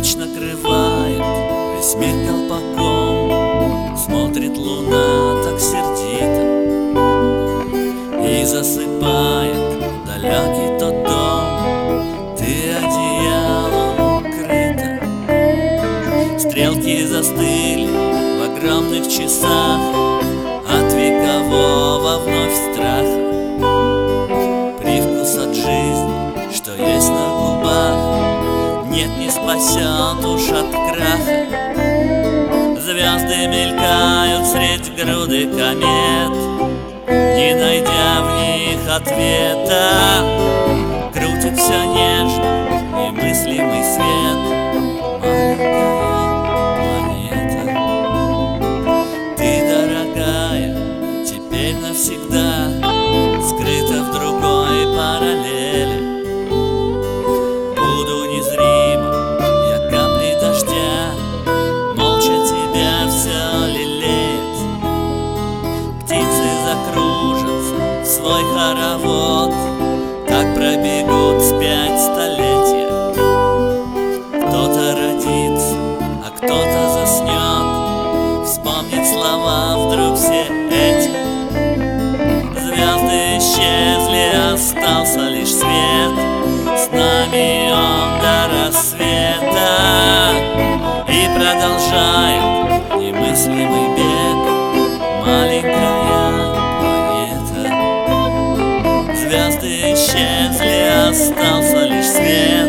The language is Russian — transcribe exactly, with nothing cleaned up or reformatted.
Ночь накрывает весь мир колпаком, смотрит луна так сердито и засыпает далекий тот дом. Ты одеялом укрыта, стрелки застыли в огромных часах от векового вновь страха. Привкус от жизни, что есть на губах, нет, не спасет уж от краха. Звезды мелькают средь груды комет, не найдя в них ответа. Крутит все нежно немыслимый свет, маленькая планета. Ты, дорогая, теперь навсегда скрыта в другой параллели. Буду незримо, я капли дождя, молча тебя все лелеять. Птицы закружатся в свой хоровод, так пробегут спять столетия. Кто-то родится, а кто-то заснет, вспомнит слова вдруг все эти. Звезды исчезли, остался лишь свет, с нами он до рассвета и продолжает немыслимый бег, маленькая планета. Звезды исчезли, остался лишь свет,